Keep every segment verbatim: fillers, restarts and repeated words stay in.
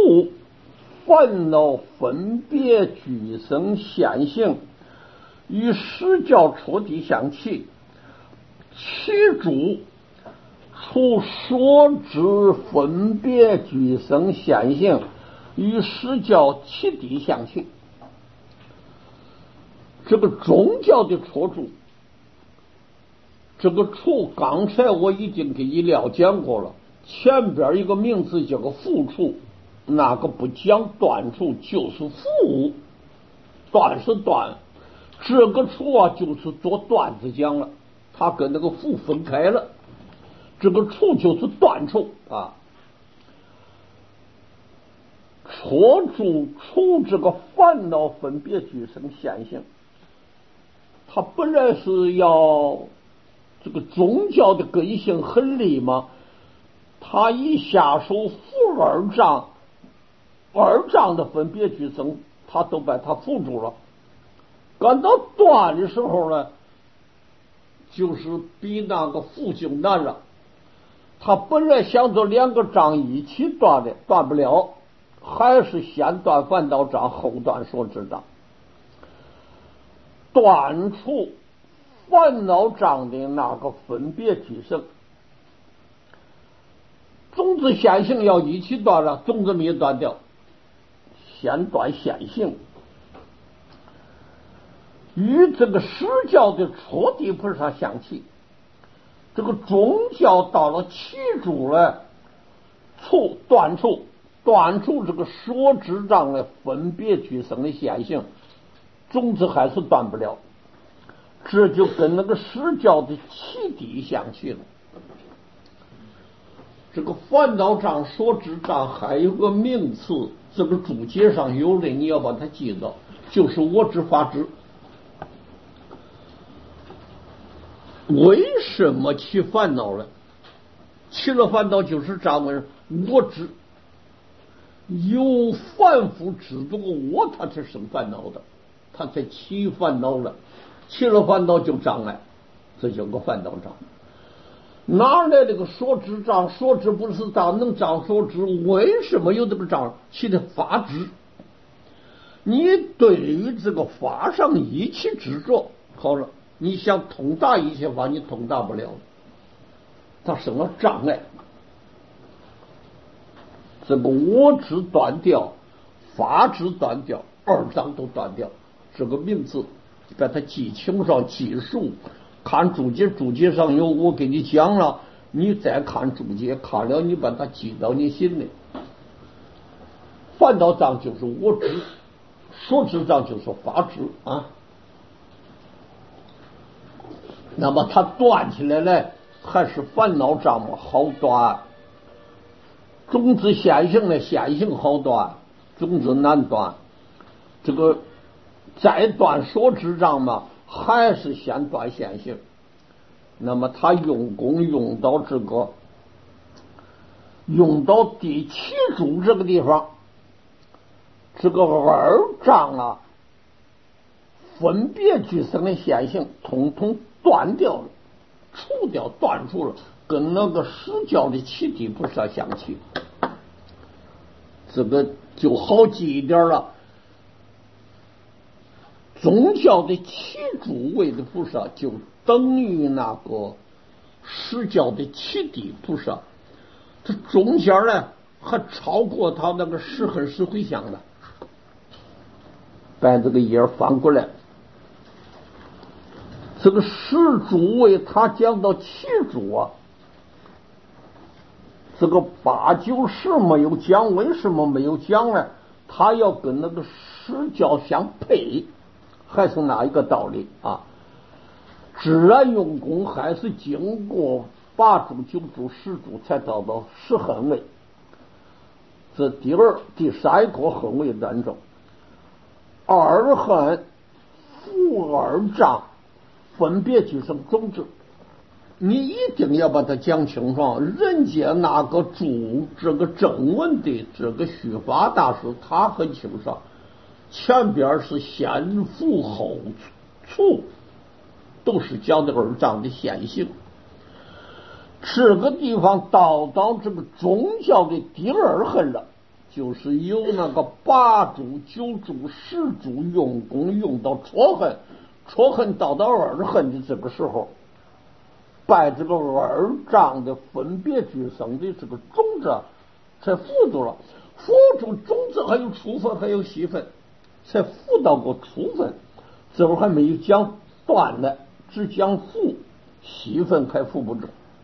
处烦恼分别俱生现行，与实教初地相契，其主处所知分别俱生现行，与实教其地相契。这个宗教的初住，这个处刚才我已经给你了讲过了，前边一个名字叫个复处，那个不讲断处就是复，断是断，这个处啊就是做断子讲了，它跟那个复分开了，这个处就是断处啊。初住处这个烦恼分别俱生现行，它本来是要这个宗教的根性很利嘛，他一下手负二障，二障的分别俱生，他都把它缚住了。赶到断的时候呢，就是比那个缚就难了。他本来想着两个障一起断的，断不了，还是先断烦恼障，后断所知障。断除烦恼障的那个分别俱生，种子现行要一起断了，种子没断掉，先断现行。与这个实教的初地菩萨相契，这个宗教到了其主了，处断处断除这个所知障的分别俱生的现行，种子还是断不了，这就跟那个实教的其地相契了。这个烦恼障、所知障还有个名词，这个注解上有的，你要把它记到，就是我执法执。为什么起烦恼了？起了烦恼就是障碍，我执有凡夫执着个我，他才生烦恼的，他才起烦恼了。起了烦恼就障碍，这叫个烦恼障。哪来这个所知障？所知不是障，能障所知？为什么有这个障？起的法执。你对于这个法上一起执着，好了，你想通达一切法，你通达不了，它生了障碍。这个我执断掉，法执断掉，二障都断掉。这个名字把它记清上记数，看注解，注解上有我给你讲了，你再看注解，看了你把它记到你心里。烦恼障就是我执，所知障就是法执啊。那么它断起来呢，还是烦恼障嘛，好断。种子现行的现行好断，种子难断。这个再断所知障嘛，还是先断现行。那么他用功用到这个，用到第七组这个地方，这个二障啊，分别俱生的现行，统统断掉了，除掉断除了，跟那个实教的七地菩萨相契，这个就好记一点了。宗教的七主位的菩萨就等于那个实教的七地菩萨，这中间呢还超过他那个十恨十回向的。把这个页翻过来，这个十主位他讲到七主啊，这个八九十没有讲，为什么没有讲呢？他要跟那个实教相配，还是哪一个道理啊？自然用功还是经过八主、九主、十主才到到十恨位，这第二、第三个恨位当中，二恨负二障分别俱生种子，你一定要把它讲清楚。人家那个注这个正文的这个虚法大师，他很清楚，前边是先伏后除，都是讲的二障的现行。这个地方到到这个宗教的第二恨了， 就是由那个八柱、九柱、十柱用功用到戳痕，戳痕到到二痕的这个时候，拜这个二丈的分别俱生的这个种子才附住了，附住种子还有初分还有细分，才附到过初分，这会儿还没有讲断的，只讲附，细分还附不住。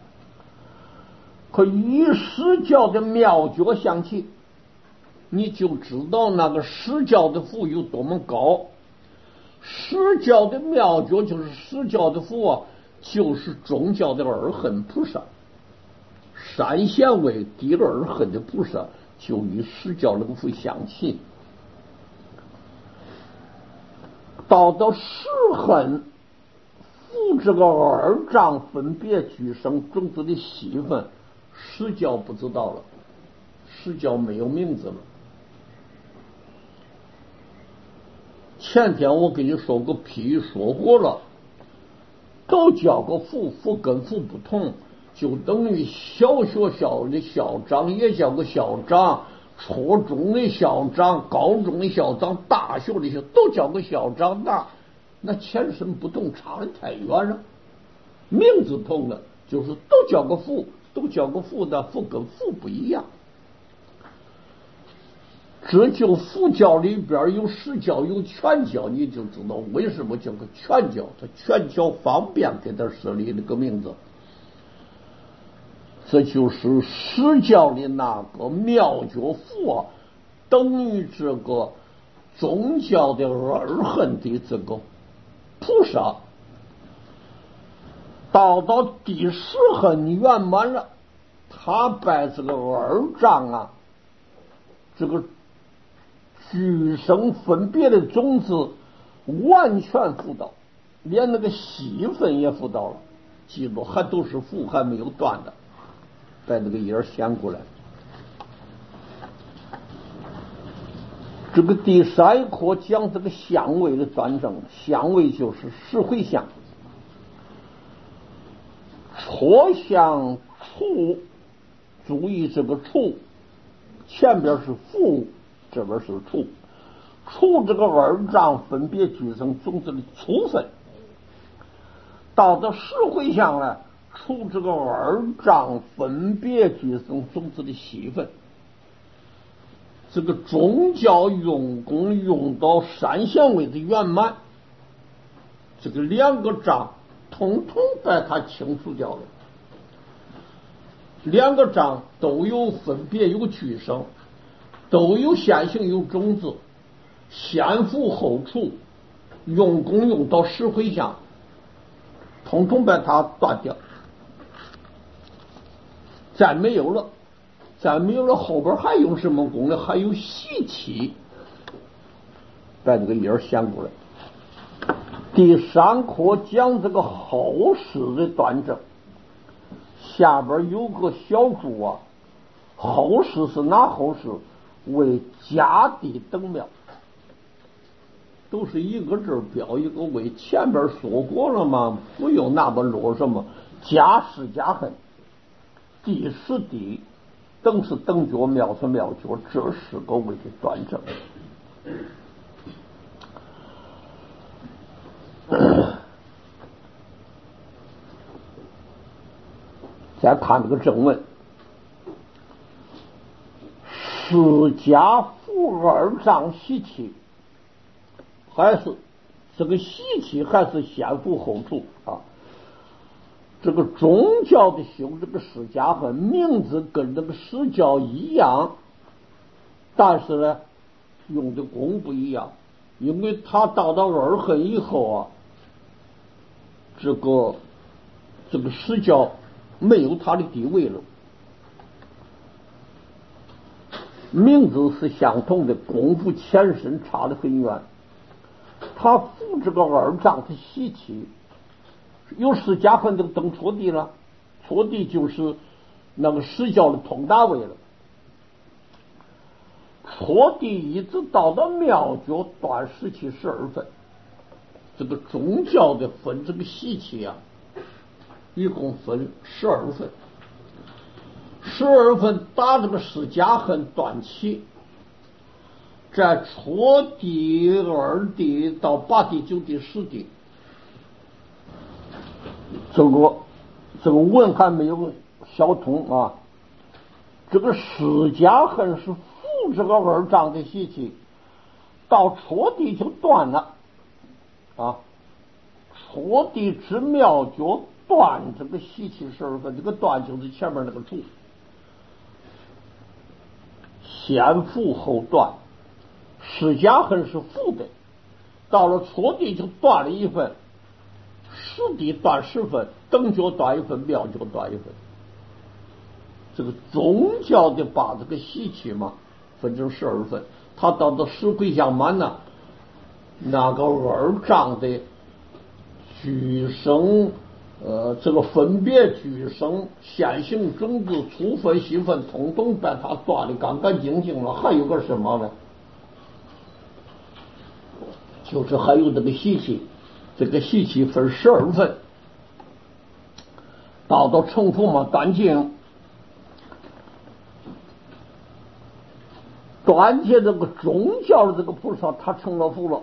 可与释教的妙觉相契，你就知道那个释教的福有多么高。释教的妙觉就是释教的福啊，就是宗教的二恨菩萨，三贤位第二恨的菩萨就与释教那个福相契。到到十恨附这个二丈分别俱生种子的细分，释教不知道了，释教没有名字了。前天我给你说过譬喻说过了，都叫个父，父跟父不同，就等于小学校的校长也叫个校长，初中的校长，高中的校长，大学的校都叫个校长，那那前身不同，差得太远了。名字同了，就是都叫个父，都叫个父的，父跟父不一样。这就佛教里边有释教有全教，你就知道为什么叫个全教，它全教方便给它设立了个名字。这就是释教的那个妙觉佛啊，等于这个宗教的二恨的这个菩萨，到到第十恨圆满了，他拜这个二丈啊，这个俱生分别的种子完全辅导，连那个细分也辅导了，记住还都是辅，还没有断的，把那个音儿显过来。这个第三课讲这个相位的端正，相位就是十回相，戳相处，注意这个处前边是辅，这边是处，处这个二丈分别俱生种子的初分，到这十回相呢，处这个二丈分别俱生种子的细分。这个宗教用功用到三贤位的圆满，这个两个章统统把它清除掉了。两个章都有分别有俱生，都有先行有种子，先辅后处，用功用到十回相，统统把它断掉，再没有了。再没有了，后边还有什么功呢？还有习气，把这个音儿显过来。第三课讲这个后世的端正，下边有个小注啊，后世是哪后世？为家地等庙，都是一个字标一个为，前边说过了嘛，不用那么啰什么。家是家恨，地是地。等是等觉，妙是妙觉，这是个位的端正。再看这个正文，释家福二丈习气，还是这个习气还是先福后处啊？这个宗教的修这个释迦恨名字跟这个释教一样，但是呢用的功不一样，因为他到到二恨以后啊，这个这个释教没有他的地位了，名字是相同的，功夫前身差得很远。他扶这个二丈的习气，有释迦恨这个等戳地了，戳地就是那个释教的通达位了。戳地一直到了妙觉断十七十二分，这个宗教的分这个习气啊，一共分十二分。 十二分打这个十家横断气，在初地、二地到八地、九地、十地，这个这个文还没有消通啊。这个十家横是负这个二丈的习气，到初地就断了啊。初地之妙就断这个习气十二分，这个断就是前面那个除，先负后断。十家横是负的，到了初地就断了一分，十地断十分，等觉断一分，妙觉断一分。这个宗教的把这个习气嘛分成十二分，他到了十回向满呢，那个二丈的俱生，呃，这个分别俱生、现行种子、粗分、细分，统统把它断的干干净净了。还有个什么呢？就是还有这个习气，这个习气分十二分，到到成佛嘛，断尽。断尽这个宗教的这个菩萨，他成了佛了。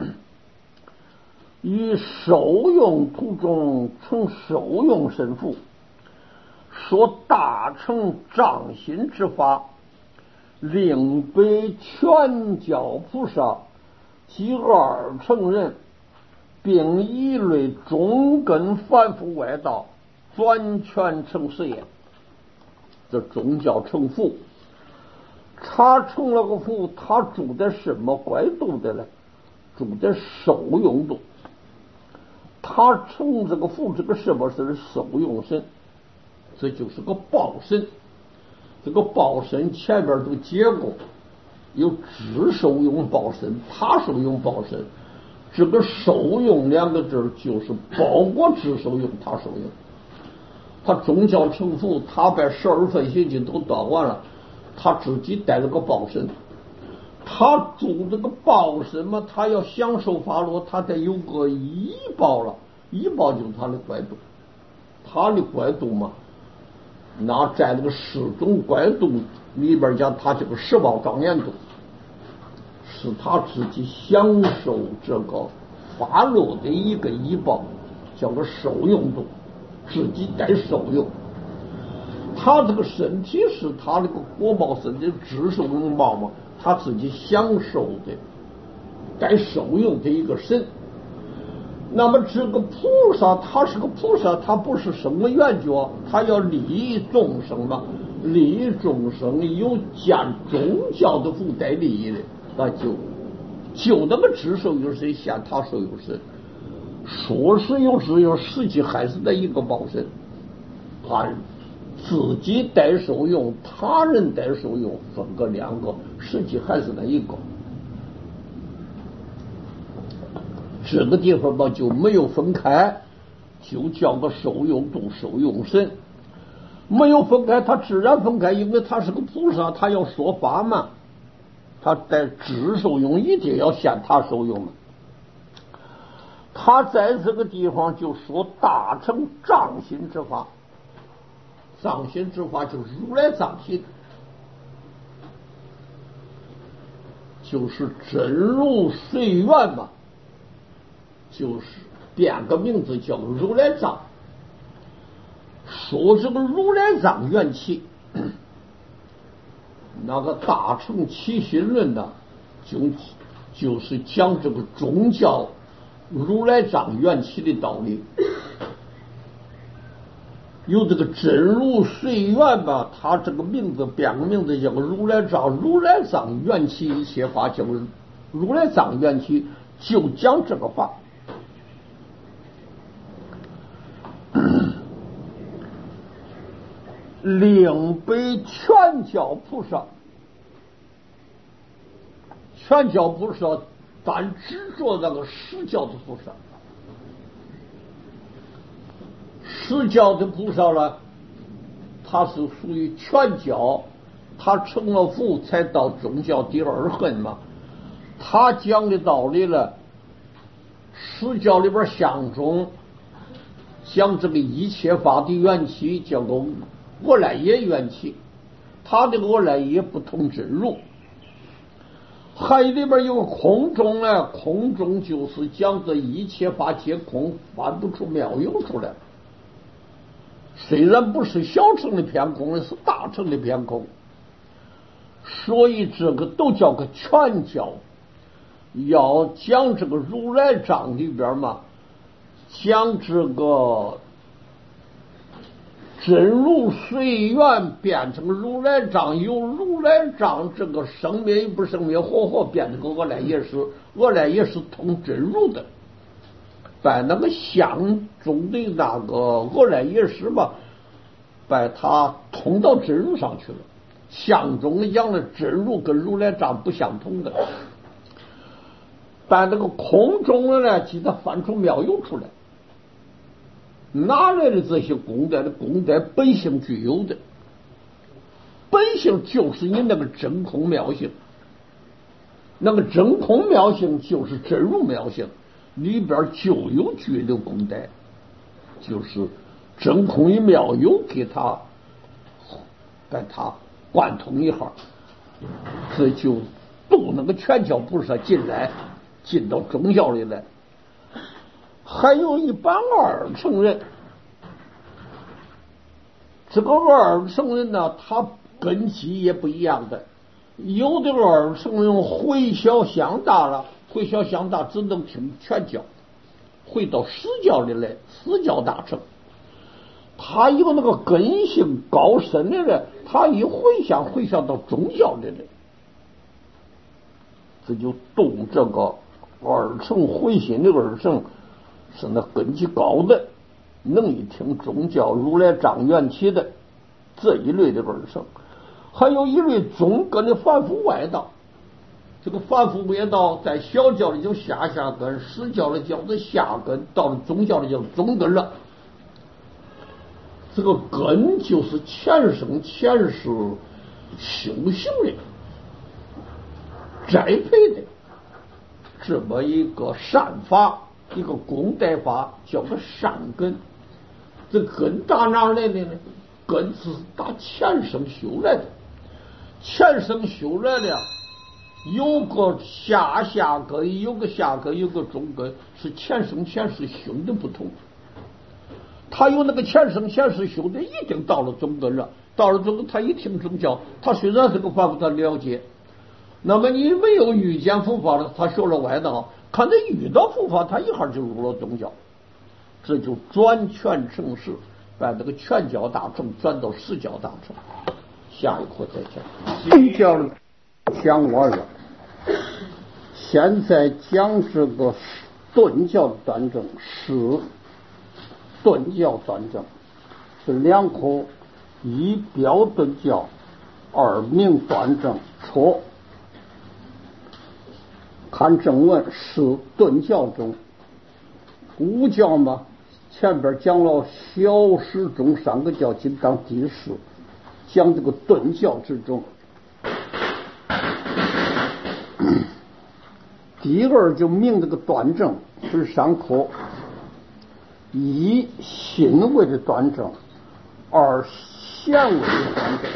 于受用途中成受用身父，说大乘障心之法，令被全教菩萨及二乘人，并一类中根凡夫外道，专权成实也。这宗教成佛，他成了个佛，他住在什么怪度的呢？住在受用度。他成这个佛，这个什么是受用身？这就是个报身。这个报身前边都结过，有只受用报身，他受用报身。这个受用两个字就是包括只受用，他受用。他宗教成佛，他把十二分习气都断完了，他自己带了个报身。他住这个报身嘛，他要享受法乐，他得有个依报了，依报就是他的怪度，他的怪度嘛，那在这个十种怪度里边讲，他这个十报庄严度，是他自己享受这个法乐的一个依报，叫个受用度，自己带受用。他这个身体是他那个果报身的只受用报嘛，他自己享受的该受用的一个身。那么这个菩萨，他是个菩萨，他不是什么圆觉，他要利益众生嘛，利益众生有见宗教的福带利益的，那就就那个只受用身现他受用身，说是有只有，实际还是那一个报身，他自己带受用，他人带受用，分个两个，实际还是那一个。这个地方吧就没有分开，就叫个受用度、受用身。没有分开，他自然分开，因为他是个菩萨，他要说法嘛，他带只受用，一定要现他受用嘛。他在这个地方就说大乘藏心之法，藏心之法就是如来藏心，就是真如随缘嘛，就是变个名字叫如来藏。说这个如来藏缘起，那个大乘起心论呢，就就是讲这个宗教如来藏缘起的道理。有这个真如随缘吧，他这个名字变个名字叫个如来藏，如来藏缘起一切法叫如来藏缘起，就讲这个法。令被全教菩萨，全教菩萨但执着那个实教的菩萨，实教的菩萨呢，他是属于全教，他成了佛才到宗教第二恨嘛。他讲的道理呢，实教里边相中讲这个一切法的缘起，叫做我来也缘起， 他的俄来也不同真如。还里边有个空中呢，空中就是讲这一切法皆空，翻不出妙有出来。虽然不是小乘的偏空，是大乘的偏空，所以这个都叫个全教。要讲这个如来藏里边嘛，讲这个真如随缘变成如来藏，由如来藏这个生灭与不生灭活活变成个俄来也是，俄来也是通真如的，把那个相中的那个俄来也是吧，把它通到真如上去了。相中的讲的真如跟如来藏不相同的，把那个空中的呢，记得翻出妙有出来。哪来的这些功德？的功德本性具有的，本性就是你那个真空妙性，那个真空妙性就是真如妙性，里边就有具留功德，就是真空与妙有给他把它贯通一下，这就度那个全教菩萨进来，进到宗教里来。还有一般二乘人，这个二乘人呢，他根基也不一样的。有的二乘人回小向大了，回小向大只能听全教，回到实教里来，实教大乘。他有那个根性高深的人，他一回向回向到宗教里来，这就动这个二乘回心的二乘。是那根基高的，能一听宗教如来藏缘起的这一类的二乘。还有一类中根的凡夫外道，这个凡夫外道在小教里就下下根，实教里叫做下根，到了宗教里叫中根了。这个根就是前生前世修行的栽培的这么一个善法，一个功德法，叫个善根。这根打哪来的呢？根是打前生修来的，前生修来的有个下下根，有个下根，有个中根，是前生前世修的不同。他有那个前生前世修的，一定到了中根了。到了中根，他一听宗教，他虽然是个凡夫，他了解。那么你没有遇见佛法了，他学了外道，看他遇到佛法，他一下就入了宗教，这就转权成实，把这个全教大乘转到实教大乘。下一课再讲。宗教讲完了，现在讲这个顿教的端正，是顿教端正是两科，一标顿教，二明端正。错。看正文是顿教中，五教嘛，前边讲了小始中三个教，今当第十，讲这个顿教之中。第二就明这个端正是上课，一心为的端正，二显为的端正，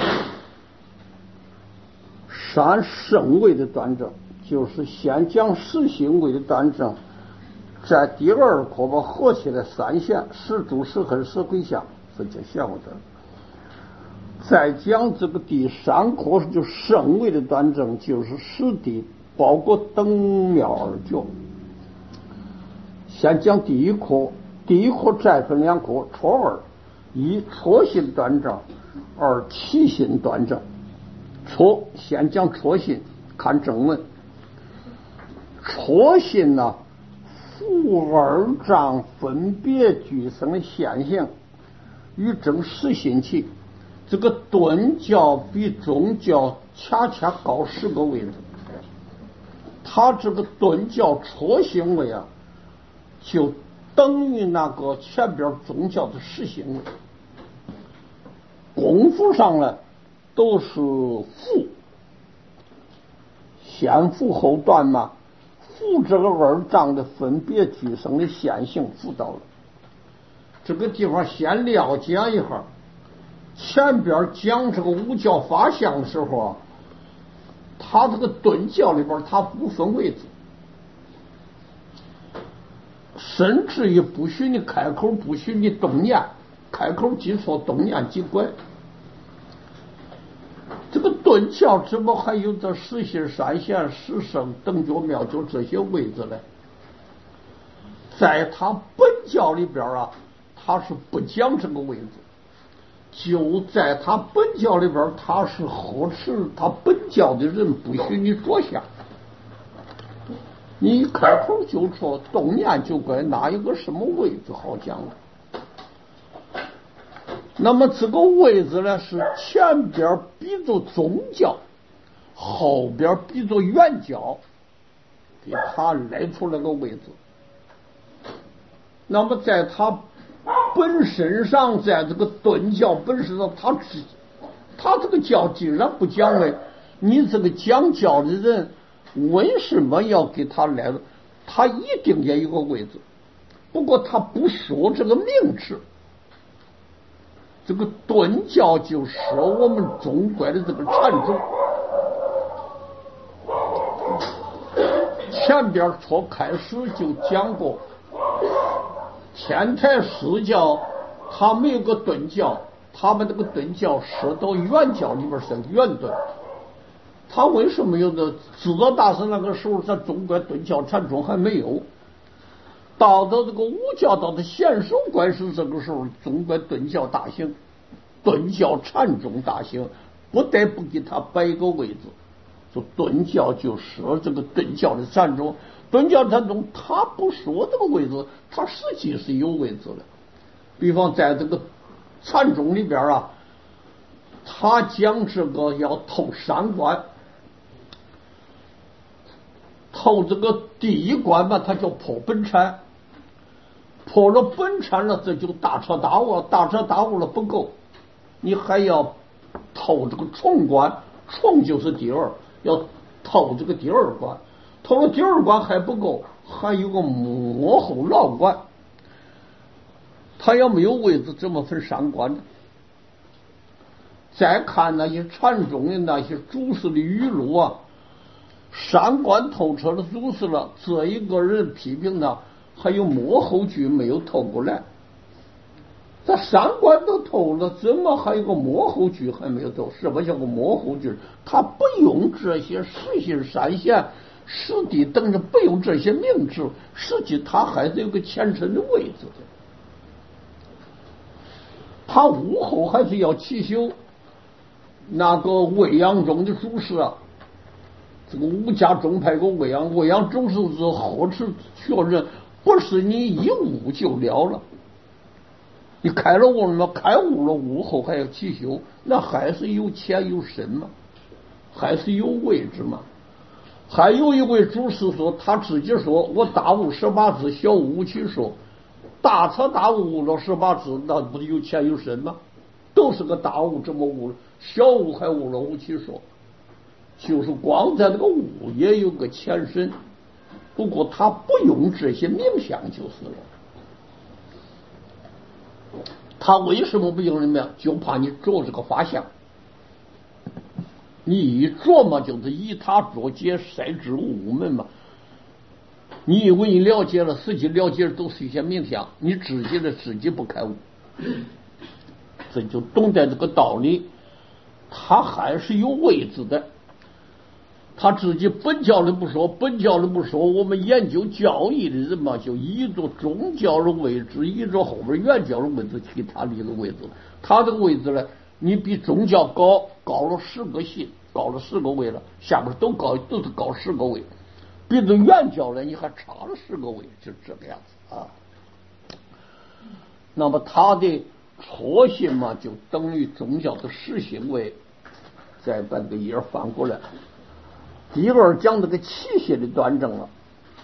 三圣为的端正。就是先讲实行为的端正，在第二课把合起来三项：实住、实恒、实归相，这就显为的。再讲这个第三课就圣为的端正，就是实地，包括等妙二教。先讲第一课，第一课再分两课：初二，一初心端正，二起心端正。初先讲初心，看正文。初心呢，复二障分别俱生的现象，与正实心起。这个顿教比宗教恰恰高十个位置。他这个顿教初行为啊，就等于那个前边宗教的实行为。功夫上呢，都是复，先复后断嘛。复这个二障的分别俱生的现行辅导了。这个地方先了解一下， 前边讲这个五教法相的时候啊，他这个顿教里边他不分位置，甚至于不许你开口，不许你动念，开口即错，动念即怪。这个顿教怎么还有这实心、三线、十声、等觉、妙觉这些位置呢？在他本教里边啊，他是不讲这个位置。就在他本教里边，他是呵斥他本教的人不许你着相，你开口就错，动念就怪，哪有个什么位置好讲了？那么这个位置呢，是前边比作宗教，后边比作原教，给他来出来个位置。那么在他本身上，在这个顿教本身上，他只他这个教既然不讲了，你这个讲教的人为什么要给他来了？他一定也有个位置，不过他不说这个名字。这个顿教就是我们中国的这个禅宗，前边从开始就讲过，天台四教他没有个顿教，他们这个顿教设到原教里边是原顿。他为什么有的？智者大师那个时候，在中国顿教禅宗还没有。到到这个五教到的显首观世这个时候，中国顿教大兴，顿教禅宗大兴，不得不给他摆一个位置。说顿教就设这个顿教的禅宗，顿教禅宗他不说这个位置，他实际是有位置的。比方在这个禅宗里边啊，他讲这个要透三观，透这个第一关吧，他叫破本禅，破了本禅了，这就大彻大悟，大彻大悟了不够，你还要透这个重关，重就是第二，要透这个第二关，透了第二关还不够，还有个幕后牢关。他要没有位置，怎么分三关呢？再看那些禅宗的那些祖师的语录啊，三观透彻的祖师了，这一个人批评他还有幕后句没有透过来。这三观都透了，怎么还有个幕后句还没有透？什么叫个幕后句？他不用这些实心三线、实地等着，不用这些名字，实际他还是有个前身的位置的。他午后还是要起修。那个未央宗的祖师啊，这个五家宗派个未央，未央宗师是呵斥确认，不是你一悟就了了，你开了悟了吗？开悟了，悟后还要起修，那还是有钱有身嘛，还是有位置嘛。还有一位祖师说，他自己说我大悟十八字，小悟无七说，大彻大悟悟了十八字，那不是有钱有身吗？都是个大悟，这么悟了，小悟还悟了无七说，就是光在这个悟也有个前身，不过他不用这些名相就是了。他为什么不用什么呀？就怕你做这个法相，你一琢磨就是以他作解，塞之悟门嘛。你以为你了解了，实际了解的都是一些名相，你自己的自己不开悟，这就懂得这个道理。他还是有位置的，他自己本教里不说，本教里不说，我们研究教义的人嘛，就依着宗教的位置，依着后边原教的位置替他立个位置。他这个位置呢，你比宗教高高了十个系，高了十个位了，下边都高，都是高十个位，比这原教呢，你还差了十个位，就是这个样子啊。那么他的初心嘛，就等于宗教的实行位。再把这个页翻过来，第二讲这个起心的端正了。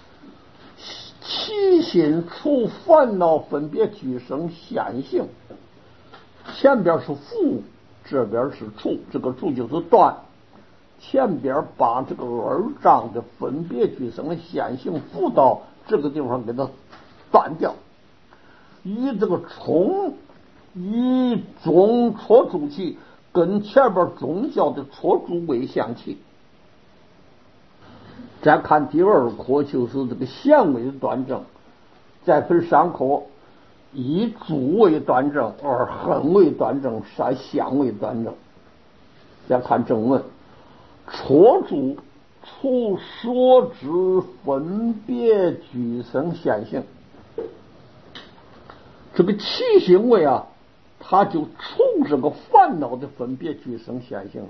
起心除烦恼分别俱生现行，前边是伏，这边是除，这个除就是断，前边把这个二障的分别俱生的现行伏到这个地方给它断掉，与这个冲与中戳主气，跟前边中焦的戳主位相契。再看第二科，就是这个弦位端正，再分三科：一主位端正，二横位端正，三相位端正。再看正文，戳主除所知分别俱生现行。这个七行位啊，它就除这个烦恼的分别俱生现行了。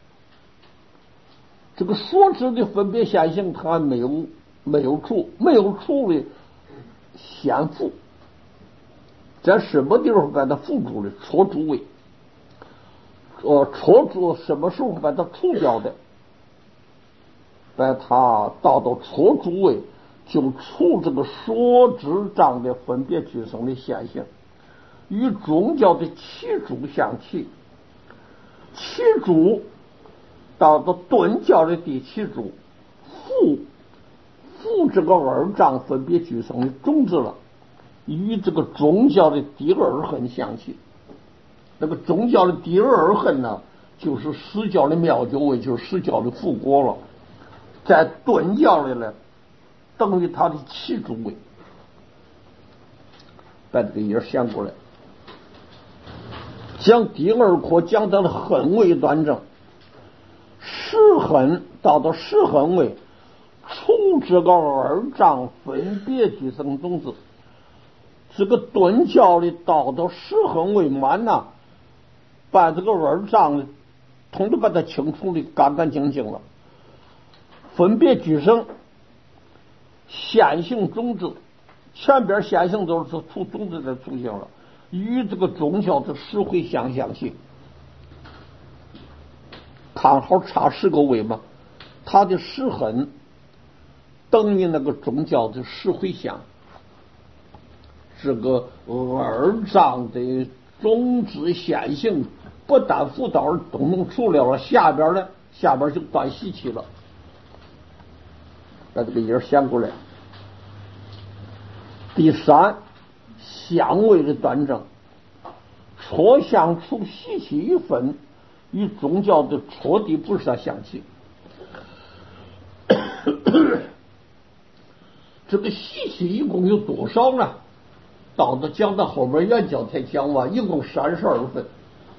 这个所知的分别现行，它没有没有除，没有除的先附，在什么地方把它附住的？戳主位。呃，戳主什么时候把它除掉的？把它到到戳主位，就除这个所知障的分别俱生的现象，与宗教的起主相契。起主到到顿教的第七主，附附这个二障分别俱生的种子了，与这个宗教的第二恨相契。那个宗教的第二恨呢，就是实教的妙觉位，就是实教的复果了。在顿教里呢，等于他的起主位。把这个音想过来，讲第二科讲到了恨位端正，实恨到到实恨位，除这个二障分别俱生种子。这个顿教里到到实恨位满呐，把这个二障统都把它清除的干干净净了。分别俱生现行种子，前边现行都是出种子的出现了，与这个宗教的实会相相系。看好差十个位嘛，它的实痕等于那个宗教的实会相。这个二障的种子现行不但辅导而都能除了了，下边呢，下边就断习气了。把这个音想过来。第三，相位的端正，戳相除习气一分，与宗教的戳地菩萨相契。这个习气一共有多少呢？到了讲到后面原教才讲完，一共三十二分。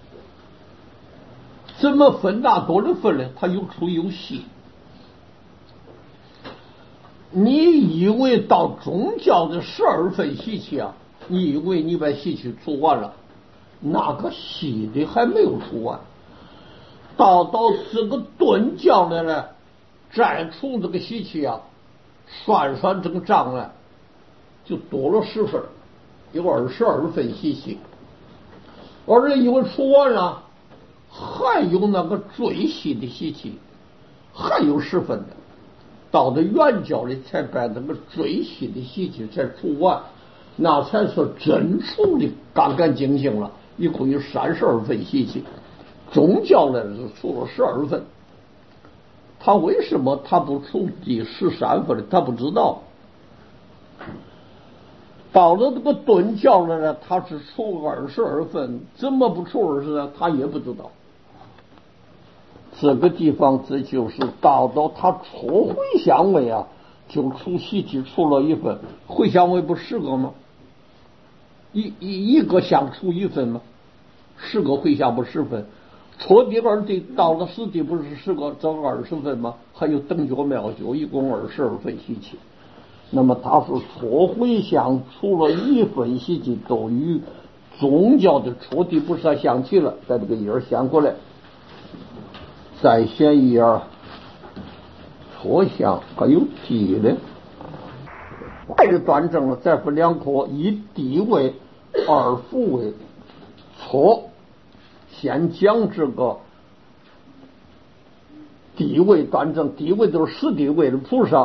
怎么分那多的分呢？它有粗有细。你以为到宗教的十二分习气啊，你以为你把习气除完了，那个细的还没有除完。到到这个顿教的呢，再除这个习气啊，算算这个账呢，就多了十分，有二十二分习气。而且因为除完了，还有那个最细的习气，还有十分的。到了原教里才把那个最细的习气才除完，那才是真除的干干净净了，一共有三十二分习气。宗教呢是除了十二分，他为什么他不除第十三分呢？他不知道。到了这个顿教了呢，他是除二十二分，怎么不除二十呢？他也不知道。这个地方这就是到到他除回相位啊，就除习气除了一分，回相位不十个吗？一一一个相除一分吗？十个回相不十分，戳地二地到了十地不是十个整二十分吗？还有等觉妙觉，一共二十二分习气。那么他是戳回相除了一分习气，都与宗教的戳地菩萨相契了。在这个一儿想过来。再选一儿，戳相还有地的，这个端正了，再分两科，一地位，二复位。戳先讲这个地位端正，地位都是实地位的菩萨。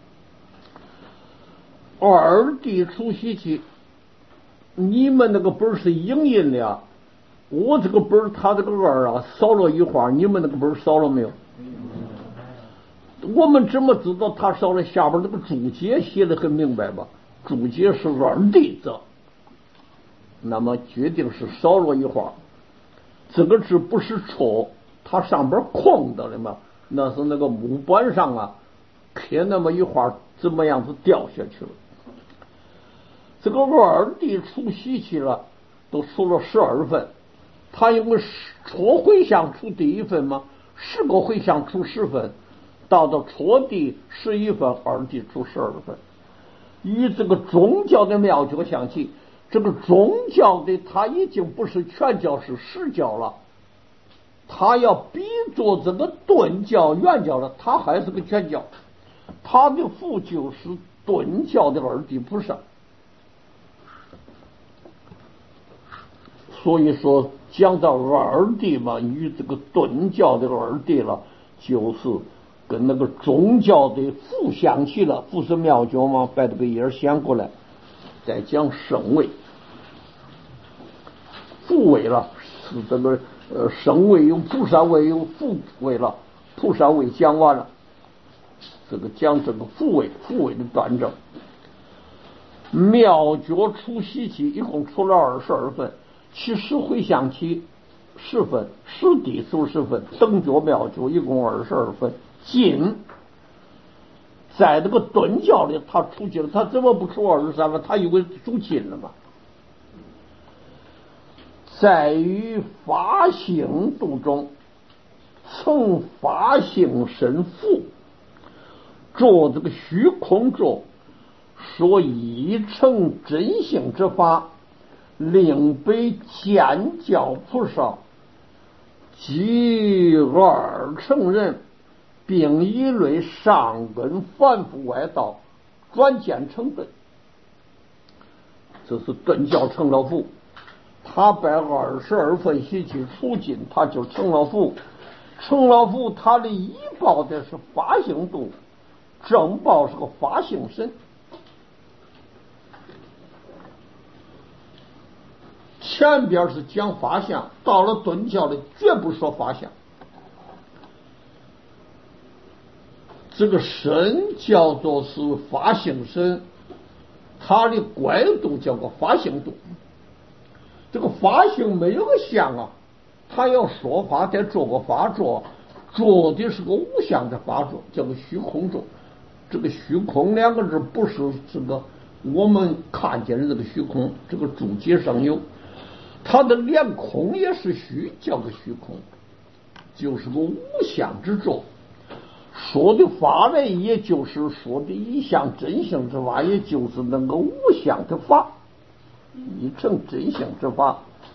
二地除习气，你们那个本是影印的啊。我这个本儿，他这个二啊，少了一画，你们那个本儿少了没有？我们怎么知道他少了？下边那个注解写的很明白吧？注解是二地者， 那么决定是少了一画。这个字不是戳，它上边空的了嘛，那是那个木板上啊刻那么一画，怎么样子掉下去了。这个二弟出西去了，都出了十二分，他因为戳回向出第一分嘛，十个回向出十分，到到戳第十一分，二弟出十二分。以这个宗教的妙觉相起，这个宗教的它已经不是全教是实教了，它要比作这个顿教原教了，它还是个全教，它的父就是顿教的二弟菩萨。所以说讲到二弟嘛，与这个顿教的二弟了，就是跟那个宗教的父相起了，父是妙觉嘛，把这个音儿先过来，再讲圣位。父位了是这个呃圣位有菩萨位有父位了，菩萨位讲完了，这个讲这个父位，父位的端正。妙觉出西期一共出了二十二分，其实回向期十分，实地出十分，等觉妙觉一共二十二分。尽在这个顿教里他出尽，他怎么不出二十三分？他以为出尽了嘛。在于法性度中，从法性身父，着这个虚空着，说已成真性之法，令被见教菩萨即二乘人，并一类上根反复外道，转见成顿。这是顿教成了父，他把二十二分习气出尽，他就成了父。成了父，他的依报的是法性度，正报是个法性身。前边是讲法相，到了顿教里绝不说法相。这个身叫做是法性身，它的乖度叫个法性度。这个法性没有个相啊，他要说法得做个法做，做的是个无相的法做，叫个虚空做。这个虚空两个字不是这个我们看见的这个虚空，这个注解上有，它的连空也是虚，叫个虚空，就是个无相之作。说的法呢，也就是说的一项真性之法，也就是那个无相的法，一成真性之法，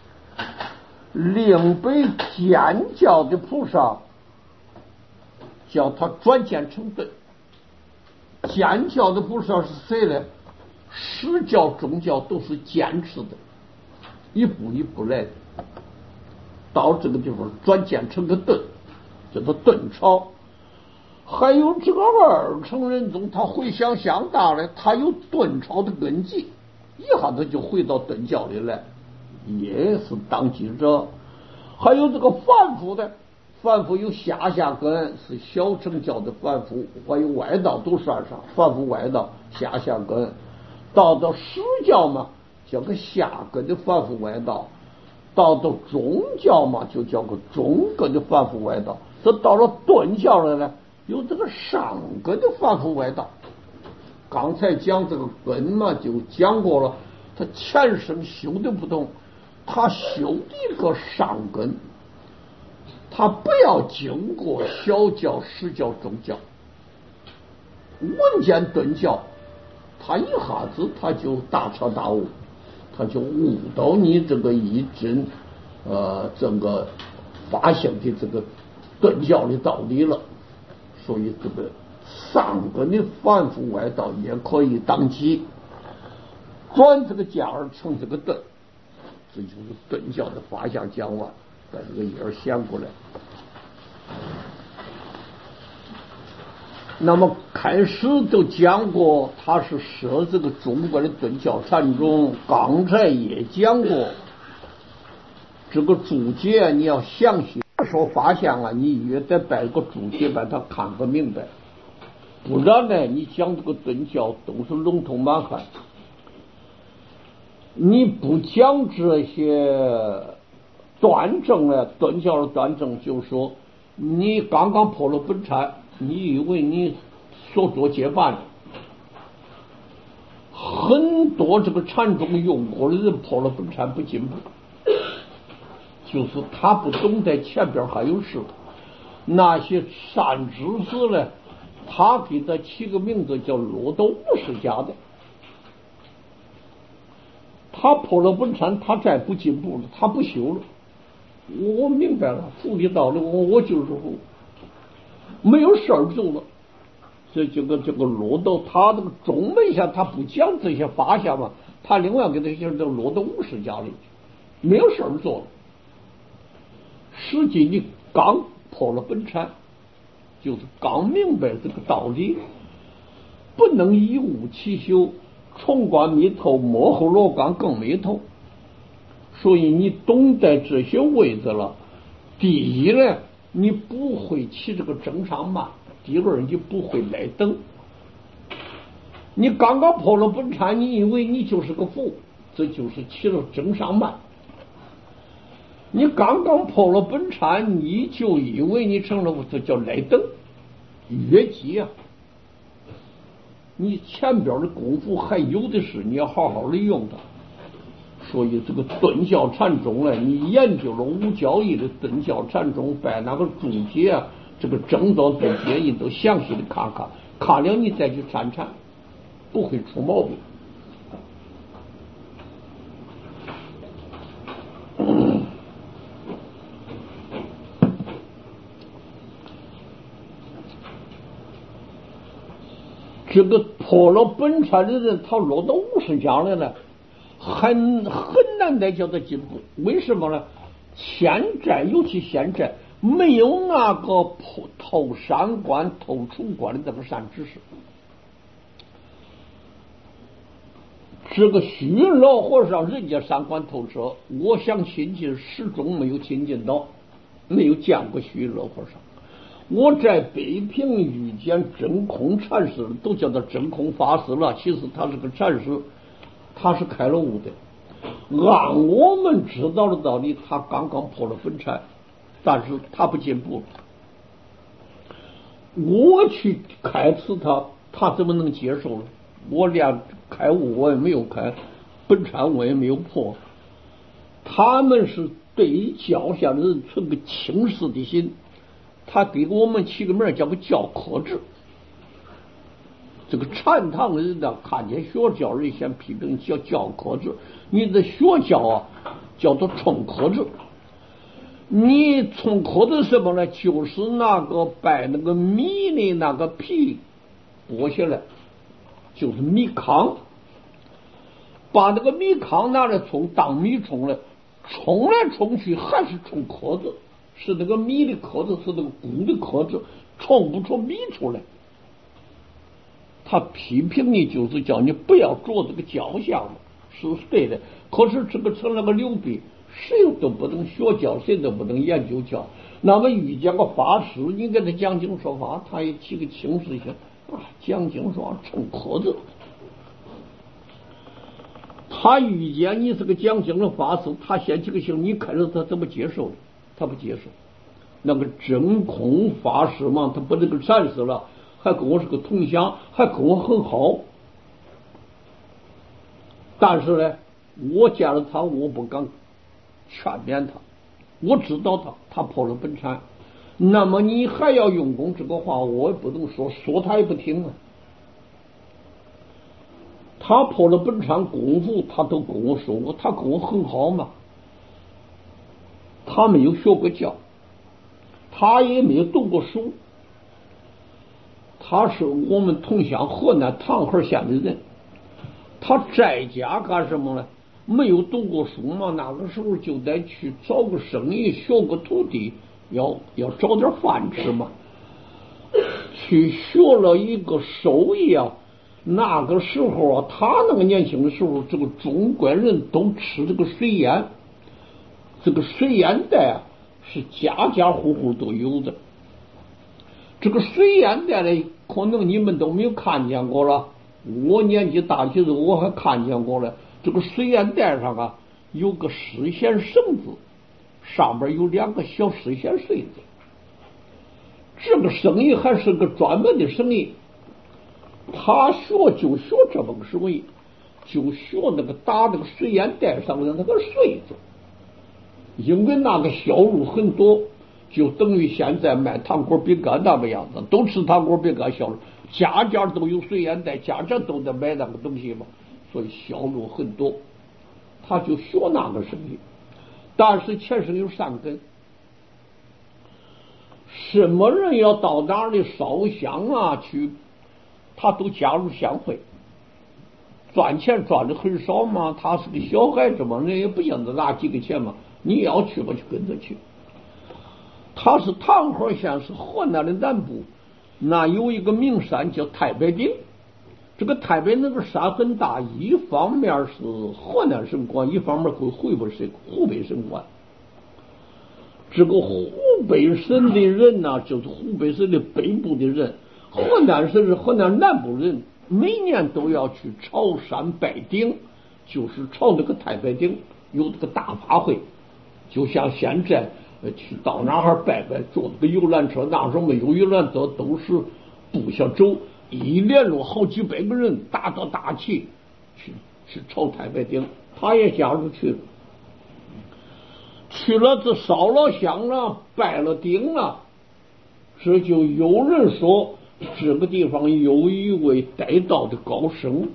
令被见教的菩萨叫他转见成顿。见教的菩萨是谁呢？实教宗教都是坚持的，一步一步来的，到这个地方转见成个顿，叫做顿超。还有这个二乘人中，他回向相大了，他有顿超的根基，一下子就回到顿教里来，也是当记者。还有这个凡夫的，凡夫有下下根，是小乘教的凡夫，还有外道都算上，凡夫外道下下根。到到实教嘛，叫个下根的凡夫外道；到到宗教嘛，就叫个中根的凡夫外道。这到了顿教了呢，有这个上根的凡夫外道。刚才讲这个根嘛，就讲过了，他前生修的不同，他修的一个上根，他不要经过小教、实教、中教，闻见顿教，他一下子他就大彻大悟，他就悟到你这个一真呃这个法性的这个顿教的道理了。所以这个上根的凡夫外道也可以当机，转这个假而成这个顿，这就是顿教的法相讲完，把这个音儿显过来。那么开始都讲过，他是设这个中国的顿教禅宗，刚才也讲过，这个注解你要详细说法相啊，你也得摆个注解把它看个明白，不然呢，你讲这个顿教都是笼统满汉。 你不讲这些端正呢，顿教的端正，就是说你刚刚破了本禅，你以为你所做皆办，很多这个禅宗用过的人破了本禅不进步，就是他不懂得前边还有事。那些善知识呢，他给他起个名字叫罗斗五世家的，他破了本禅，他再不进步了，他不修了。我明白了，佛的道理，我我就是佛，没有事儿做了。所以这个这个罗斗，他这个中门下他不讲这些法相嘛，他另外给他写这罗斗五世家里，没有事儿做了。实际你刚破了本禅，就是刚明白这个道理，不能以物起修，重观密透，幕后罗岗更没透。所以你懂得这些位置了，第一呢，你不会起这个正上慢；第二，你不会来等。你刚刚破了本禅，你以为你就是个佛，这就是起了正上慢。你刚刚破了本禅，你就以为你成了佛，这叫来等越级啊！你前边的功夫还有的是，你要好好的用它。所以这个顿教禅宗呢，你研究了五教义的顿教禅宗，把那个注解啊，这个正道注解你都详细的看看，看了你再去参禅，不会出毛病。这个破了本禅的人，他落到五十家来了，很很难得叫他进步。为什么呢？现在尤其现在没有那个破透三观、透出观的这个善知识。这个虚云老和尚，人家三观透彻，我想亲近始终没有亲近到，没有见过虚云老和尚。我在北平遇见真空禅师，都叫他真空法师了。其实他是个禅师，他是开了悟的。按我们知道的道理，他刚刚破了本禅，但是他不进步了。我去开示他，他怎么能接受呢？我连开悟我也没有开，本禅我也没有破。他们是对教下的人存个轻视的心。他给我们起个名叫个教科制。这个禅堂的人呢，看见学教人先批评叫教科制，你的学教啊叫做冲科制。你冲科制什么呢？就是那个把那个米的那个皮剥下来，就是米糠，把那个米糠拿来冲当米冲来，冲来冲去还是冲壳子。是那个米的壳子，是那个谷的壳子，冲不出米出来。他批评你，就是叫你不要做这个教相嘛，是对的。可是这个成了个流弊，谁都不能学教，谁都不能研究教。那么遇见个法师，你给他讲经说法，他也起个轻视心啊，讲经说法冲壳子。他遇见你是个讲经的法师，他先起个心，你看着他怎么接受的？他不接受。那个真空法师嘛，他不是个禅师了，还跟我是个同乡，还跟我很好。但是呢，我见了他，我不敢劝勉他。我知道他，他破了本禅。那么你还要用功，这个话我也不能说，说他也不听啊。他破了本禅功夫，他都跟我说过，他跟我很好嘛。他没有学过教，他也没有读过书，他是我们同乡河南唐河县的人。他在家干什么呢？没有读过书嘛，那个时候就得去找个生意，学个徒弟，要要找点饭吃嘛。去学了一个手艺啊，那个时候啊，他那个年轻的时候，这个中国人都吃这个水烟。这个水烟袋啊，是家家户户都有的。这个水烟袋呢，可能你们都没有看见过了。我年纪大，其实我还看见过了。 这个水烟袋上啊有个丝线绳子，上边有两个小丝线穗子。这个生意还是个专门的生意，他学就学这么个生意，就学那个打那个水烟袋上的那个穗子，因为那个销路很多，就等于现在卖糖果饼干那个样子，都吃糖果饼干销路，家家都有水烟袋，家家都得买那个东西嘛，所以销路很多。他就学那个生意，但是前生有善根。什么人要到哪里烧香啊去，他都加入香会，赚钱赚的很少嘛，他是个小孩子嘛，人也不想得拿几个钱嘛，你要去嘛就跟着去。他是唐河县，是河南的南部，那有一个名山叫太白顶，这个太白那个山很大，一方面是河南省管，一方面归湖北省湖北省管。这个湖北省的人呢、啊，就是湖北省的北部的人，河南省是河南南部人，每年都要去朝山拜顶，就是朝那个太白顶有这个大法会，就像现在去到哪儿拜拜，坐那个游览车，那时候没有游览车，都是步下走，一连路好几百个人打着大旗去去朝太白顶，他也加入去了。去了，这烧了香了，拜了顶了，这就有人说这个地方有一位得道的高僧，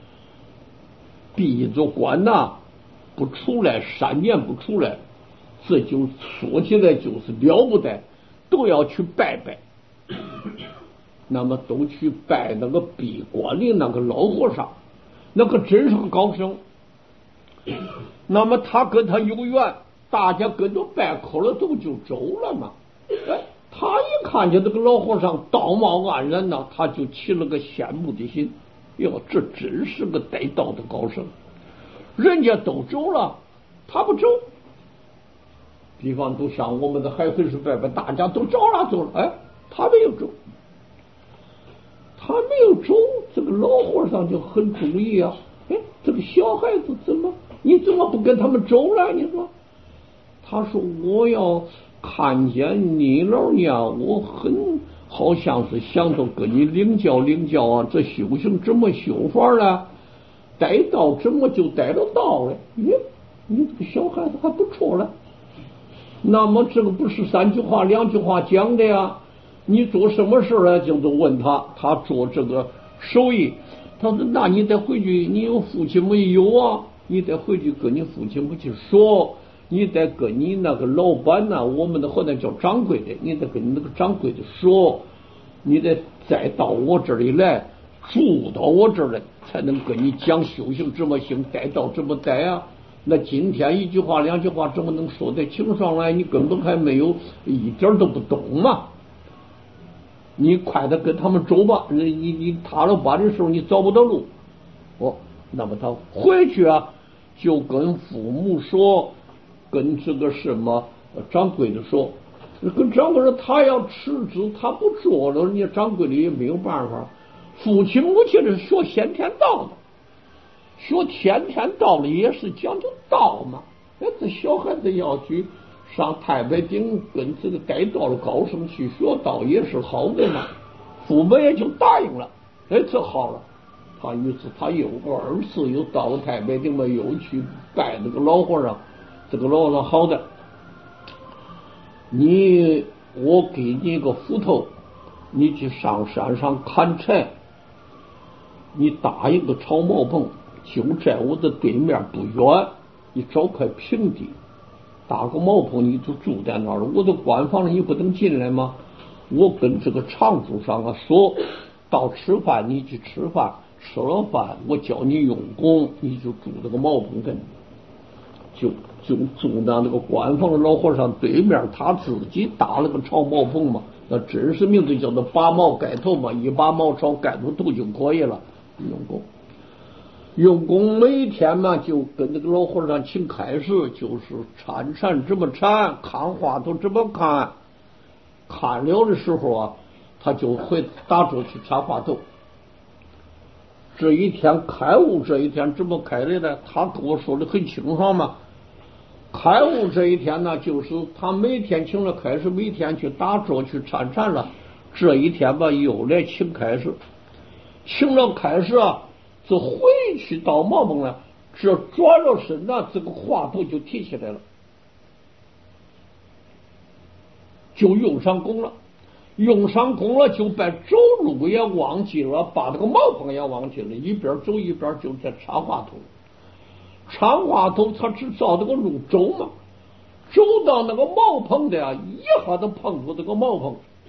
闭着关呐、啊，不出来三年不出来，这就说起来就是了不得，都要去拜拜。那么都去拜那个闭关的那个老和尚，那个真是个高僧。那么他跟他有缘。大家跟着拜口了都就走了嘛。哎，他一看见这个老和尚道貌岸然呢，他就起了个羡慕的心。哟，这真是个得道的高僧，人家都走了，他不走。比方都像我们的海会士拜拜，大家都照了走了，哎，他没有走，他没有走，这个老和尚就很注意啊。哎，这个小孩子怎么，你怎么不跟他们走了？你说？他说我要看见你老娘，我很好像是想着跟你领教领教啊，这修行怎么修法呢？带道怎么就带了道了？咦，你这个小孩子还不错了。那么这个不是三句话两句话讲的呀？你做什么事呢？就都问他，他做这个手艺。他说那你得回去，你有父亲没有啊？你得回去跟你父亲母亲说。你得跟你那个老板呐、啊，我们的河南叫掌柜的，你得跟你那个掌柜的说，你得再到我这里来，住到我这儿来，才能跟你讲修行怎么行，带道怎么带啊。那今天一句话两句话怎么能说得清爽来？你根本还没有一点都不懂嘛。你快点跟他们走吧，你你塌了班的时候你找不到路。哦，那么他回去啊，就跟父母说。跟这个什么掌柜的说，跟掌柜的他要辞职，他不做了，人家掌柜的也没有办法。父亲母亲是学先天道的，学先天道的也是讲究道嘛。哎，这小孩子要去上太白顶跟这个带道的高僧去学道也是好的嘛，父母也就答应了。哎，这好了，他于是他又二次又到了太白顶嘛，又去拜那个老和尚。这个老和尚好的，你我给你个斧头，你去上山上砍柴，你搭一个草茅棚，就在我的对面不远，你找块平地，搭个茅棚，你就住在那儿了。我的官房里你不能进来吗？我跟这个常住上啊说，到吃饭你去吃饭，吃了饭我叫你用功，你就住这个茅棚跟。就就住到那个官房的老和尚对面，他自己搭了个草茅棚嘛，那真实名字叫做拔茅盖头嘛，一把茅草盖住头就可以了。用功，用功，每天嘛就跟那个老和尚请开示，就是铲铲怎么铲，看话头怎么看，看了的时候啊，他就会打坐去铲话头。 这一天开悟这一天怎么开的呢？他跟我说的很清爽嘛。开悟这一天呢，就是他每天请了开始，每天去打坐去参禅了。这一天吧，又来请开始，请了开始啊，这回去到毛蒙了，这转了身呢，这个话头就提起来了，就用上功了。用上功了，就把走路也忘记了，把这个茅棚也忘记了，一边走一边就在插话头。插话头，他只照这个路走嘛，走到那个茅棚的啊，一下子碰住这个茅棚，